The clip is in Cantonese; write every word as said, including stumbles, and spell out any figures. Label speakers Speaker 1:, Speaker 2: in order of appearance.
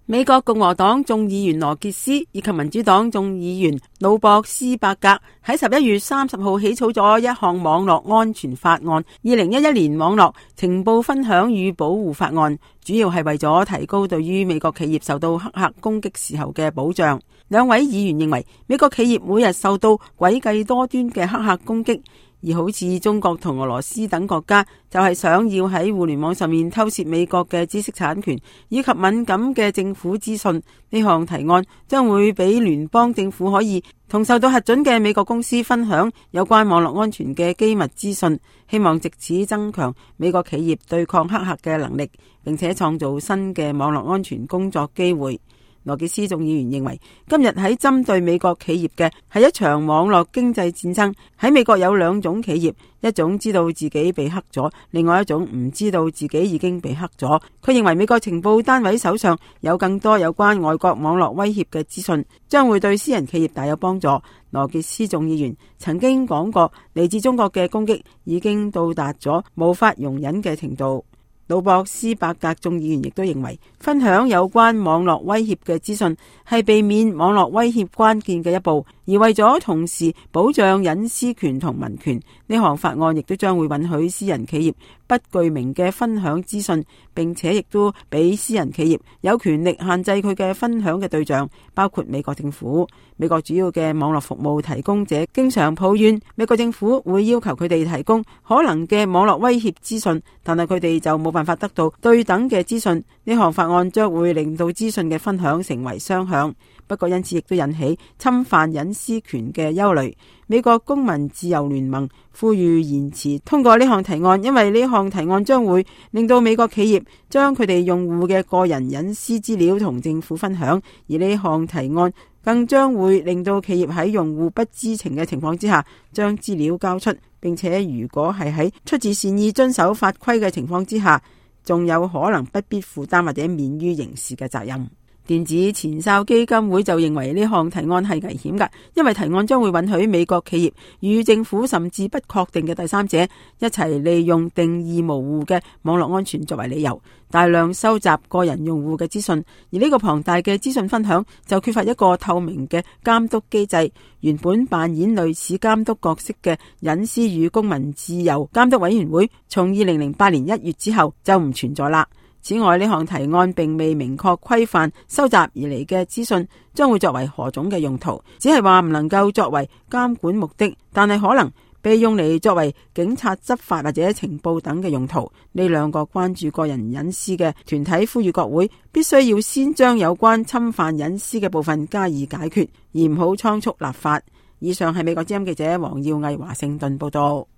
Speaker 1: 美國共和黨眾議員羅傑斯以及民主黨眾議員魯博斯伯格喺十一月三十號起草咗一項網絡安全法案，二零一一年網絡情報分享與保護法案，主要係為咗提高對於美國企業受到黑客攻擊時候嘅保障。兩位議員認為，美國企業每日受到詭計多端嘅黑客攻擊，而好似中國同俄羅斯等國家就係想要喺互聯網上面偷竊美國嘅知識產權以及敏感嘅政府資訊。呢項提案將會俾聯邦政府可以同受到核准嘅美國公司分享有關網絡安全嘅機密資訊，希望藉此增強美國企業對抗黑客嘅能力，並且創造新嘅網絡安全工作機會。羅傑斯眾議員認為，今日喺針對美國企業嘅係一場網絡經濟戰爭。喺美國有兩種企業，一種知道自己被黑咗，另外一種唔知道自己已經被黑咗。佢認為美國情報單位手上有更多有關外國網絡威脅嘅資訊，將會對私人企業大有幫助。羅傑斯眾議員曾經講過，嚟自中國嘅攻擊已經到達咗無法容忍嘅程度。魯博斯伯格眾議員亦都認為，分享有關網絡威脅嘅資訊係避免網絡威脅關鍵嘅一步，而為咗同時保障隱私權同民權，呢項法案亦都將會允許私人企業不具名嘅分享資訊，並且亦都俾私人企業有權力限制佢嘅分享嘅對象，包括美國政府。美國主要嘅網絡服務提供者經常抱怨，美國政府會要求佢哋提供可能嘅網絡威脅資訊，但係佢哋就冇辦法得到對等嘅資訊。呢項法案將會令到資訊嘅分享成為雙向，不過因此亦都引起侵犯隱私權嘅憂慮。美國公民自由聯盟呼籲延遲通過呢項提案，因為呢項提案將會令到美國企業將佢哋用戶嘅個人隱私資料同政府分享，而呢項提案更將會令到企業喺用戶不知情嘅情況之下將資料交出，並且如果係喺出自善意遵守法規嘅情況之下，仲有可能不必負擔或者免於刑事嘅責任。電子前哨基金會就認為呢項提案係危險㗎，因為提案將會允許美國企業與政府甚至不確定嘅第三者一齊利用定義模糊嘅網絡安全作為理由，大量收集個人用戶嘅資訊，而呢個龐大嘅資訊分享就缺乏一個透明嘅監督機制。原本扮演類似監督角色嘅隱私與公民自由監督委員會，從二零零八年一月之後就唔存在啦。此外，呢項提案並未明確規範收集而嚟嘅資訊將會作為何種嘅用途，只係話唔能夠作為監管目的，但係可能被用嚟作為警察執法或者情報等嘅用途。呢兩個關注個人隱私嘅團體呼籲國會必須要先將有關侵犯隱私嘅部分加以解決，而唔好倉促立法。以上係美國之音記者黃耀毅華盛頓報道。